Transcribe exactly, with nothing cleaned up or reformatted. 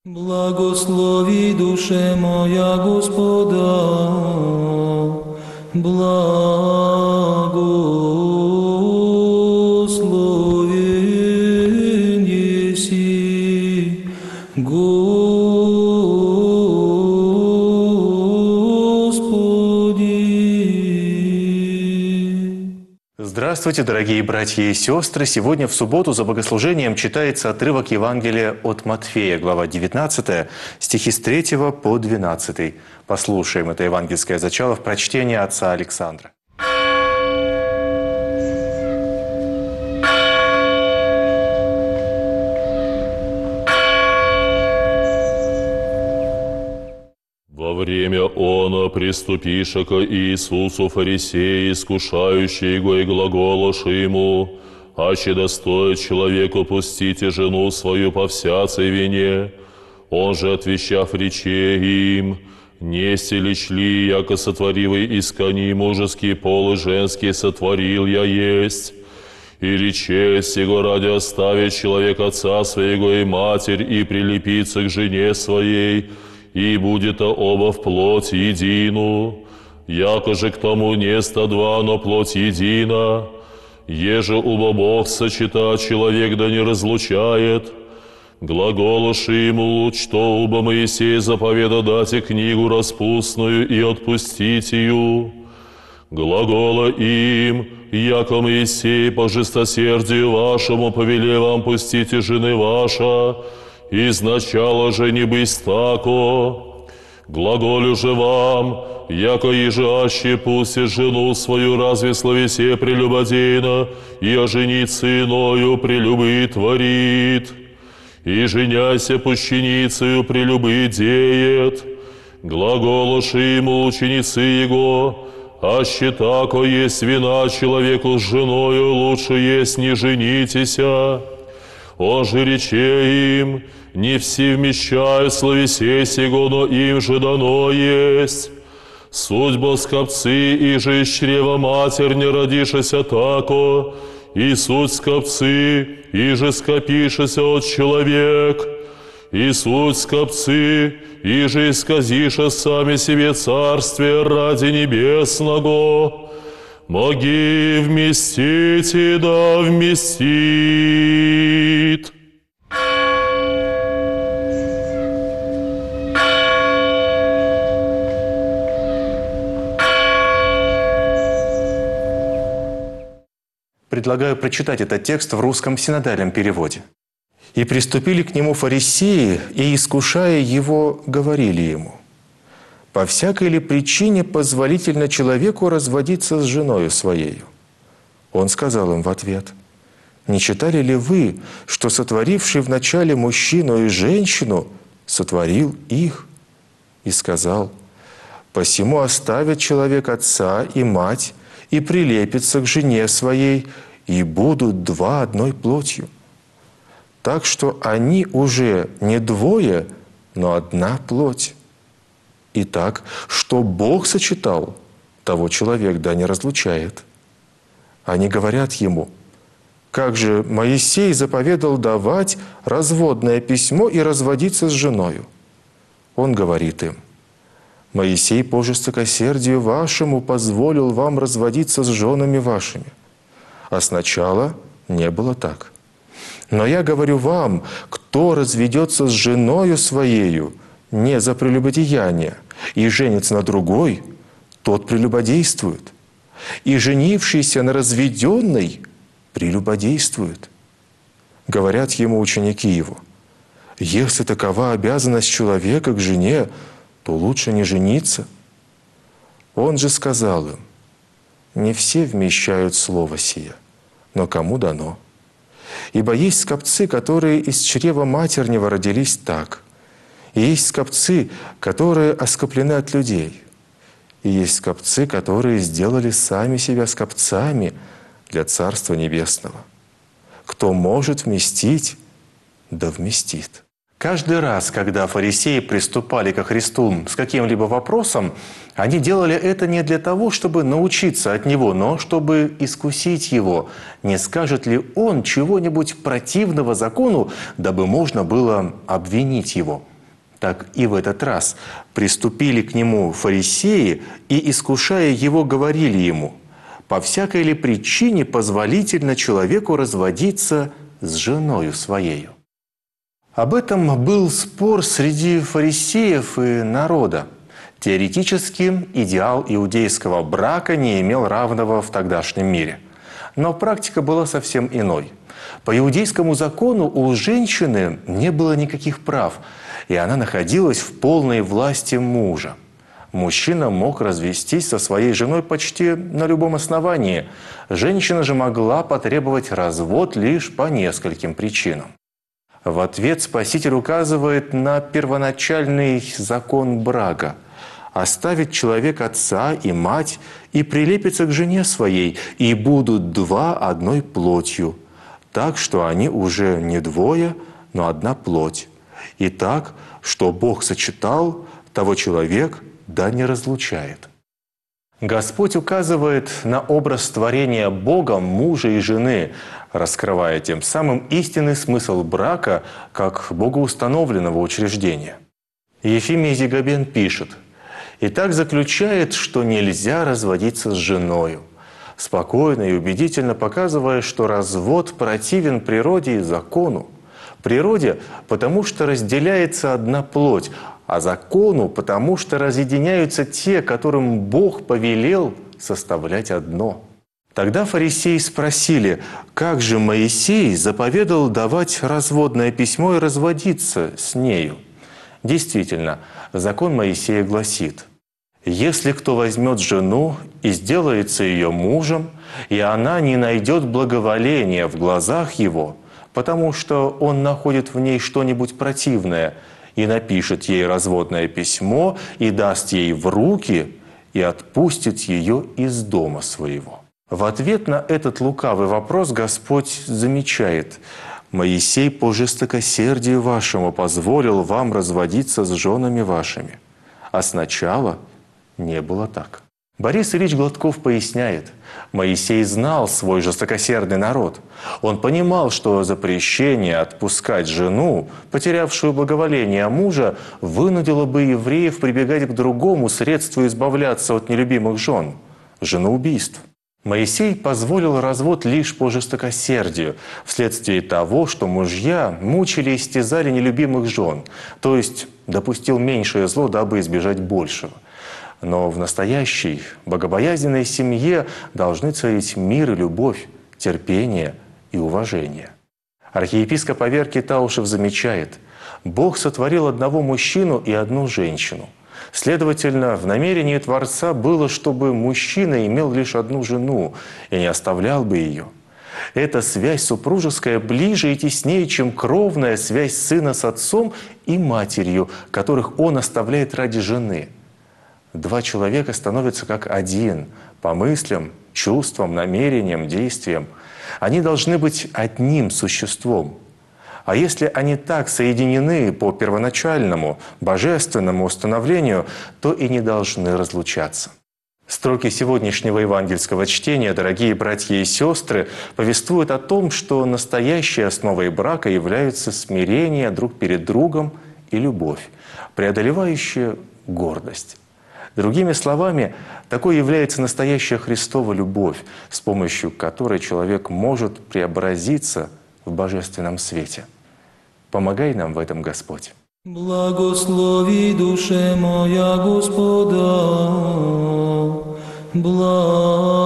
Благослови, душе моя, Господа, благословен еси, Господи. Здравствуйте, дорогие братья и сестры! Сегодня в субботу за богослужением читается отрывок Евангелия от Матфея, глава девятнадцатая, стихи с третьего по двенадцатый. Послушаем это евангельское зачало в прочтении отца Александра. Во время оно, приступиша ко Иисусу фарисеи, искушающие его и глаголоши ему, «Аще достоит человеку пустите жену свою по всяцей вине». Он же, отвечав, рече им, «Нести лишь ли, яко сотворивый из кони мужеский пол и женский сотворил я есть». И рече сего ради оставит человек отца своего и матерь, и прилепится к жене своей, и будет оба в плоть едину. Яко же к тому не ста два, но плоть едина. Еже оба Бог сочета, человек да не разлучает. Глаголоши ему, что оба Моисей заповеда дате книгу распустную и отпустить ее. Глагола им, яко Моисей по жестосердию вашему повеле вам пустите жены ваша, изначало же не быть тако. Глаголю же вам, яко ежеаще пустит жену свою разве словесе прелюбодейно, и ожениться иною прелюбы творит. И женяся пущеницею прелюбы деет. Глаголоши ему ученицы его, аще тако есть вина человеку с женою, лучше есть не женитеся. Он же рече им, не все вмещают словесе сего, но им же дано есть. Судьба скопцы, и же из чрева матерь не родишася тако, и суть скопцы, и же скопишася от человек, и суть скопцы, и же исказиша сами себе царствие ради небесного. Моги вместите, да вместит. Предлагаю прочитать этот текст в русском синодальном переводе. «И приступили к нему фарисеи, и, искушая его, говорили ему: по всякой ли причине позволительно человеку разводиться с женою своею? Он сказал им в ответ: не читали ли вы, что сотворивший вначале мужчину и женщину сотворил их? И сказал: посему оставит человек отца и мать, и прилепится к жене своей, и будут два одной плотью. Так что они уже не двое, но одна плоть. Итак, что Бог сочетал, того человек да не разлучает». Они говорят ему: как же Моисей заповедал давать разводное письмо и разводиться с женою? Он говорит им: Моисей по жестокосердию вашему позволил вам разводиться с женами вашими. А сначала не было так. Но я говорю вам, кто разведется с женою своею не за прелюбодеяние и женится на другой, тот прелюбодействует. И женившийся на разведенной прелюбодействует. Говорят ему ученики его: если такова обязанность человека к жене, то лучше не жениться. Он же сказал им: не все вмещают слово сие, но кому дано. Ибо есть скопцы, которые из чрева матернего родились так, и есть скопцы, которые оскоплены от людей, и есть скопцы, которые сделали сами себя скопцами для Царства Небесного. Кто может вместить, да вместит». Каждый раз, когда фарисеи приступали ко Христу с каким-либо вопросом, они делали это не для того, чтобы научиться от Него, но чтобы искусить Его, не скажет ли Он чего-нибудь противного закону, дабы можно было обвинить Его. Так и в этот раз приступили к нему фарисеи и, искушая его, говорили ему: «По всякой ли причине позволительно человеку разводиться с женою своею?» Об этом был спор среди фарисеев и народа. Теоретически идеал иудейского брака не имел равного в тогдашнем мире. Но практика была совсем иной. По иудейскому закону у женщины не было никаких прав, и она находилась в полной власти мужа. Мужчина мог развестись со своей женой почти на любом основании. Женщина же могла потребовать развод лишь по нескольким причинам. В ответ Спаситель указывает на первоначальный закон брака – оставить человек отца и мать и прилепиться к жене своей, и будут два одной плотью, так что они уже не двое, но одна плоть. И так, что Бог сочетал, того человек да не разлучает. Господь указывает на образ творения Богом мужа и жены, раскрывая тем самым истинный смысл брака как богоустановленного учреждения. Ефимий Зигабен пишет: «И так заключает, что нельзя разводиться с женою, спокойно и убедительно показывая, что развод противен природе и закону. Природе, потому что разделяется одна плоть, а закону, потому что разъединяются те, которым Бог повелел составлять одно». Тогда фарисеи спросили: «Как же Моисей заповедал давать разводное письмо и разводиться с нею?» Действительно, закон Моисея гласит: «Если кто возьмет жену и сделается ее мужем, и она не найдет благоволения в глазах его, потому что он находит в ней что-нибудь противное, и напишет ей разводное письмо, и даст ей в руки, и отпустит ее из дома своего». В ответ на этот лукавый вопрос Господь замечает: «Моисей по жестокосердию вашему позволил вам разводиться с женами вашими, а сначала не было так». Борис Ильич Гладков поясняет: Моисей знал свой жестокосердный народ. Он понимал, что запрещение отпускать жену, потерявшую благоволение мужа, вынудило бы евреев прибегать к другому средству избавляться от нелюбимых жен – женоубийств. Моисей позволил развод лишь по жестокосердию, вследствие того, что мужья мучили и истязали нелюбимых жен, то есть допустил меньшее зло, дабы избежать большего. Но в настоящей богобоязненной семье должны царить мир и любовь, терпение и уважение. Архиепископ Аверкий Таушев замечает: Бог сотворил одного мужчину и одну женщину. Следовательно, в намерении Творца было, чтобы мужчина имел лишь одну жену и не оставлял бы ее. Эта связь супружеская ближе и теснее, чем кровная связь сына с отцом и матерью, которых он оставляет ради жены. Два человека становятся как один по мыслям, чувствам, намерениям, действиям. Они должны быть одним существом. А если они так соединены по первоначальному, божественному установлению, то и не должны разлучаться. Строки сегодняшнего евангельского чтения, дорогие братья и сестры, повествуют о том, что настоящей основой брака являются смирение друг перед другом и любовь, преодолевающая гордость. Другими словами, такой является настоящая Христова любовь, с помощью которой человек может преобразиться в божественном свете. Помогай нам в этом, Господь. Благослови душе моя Господа, благослови.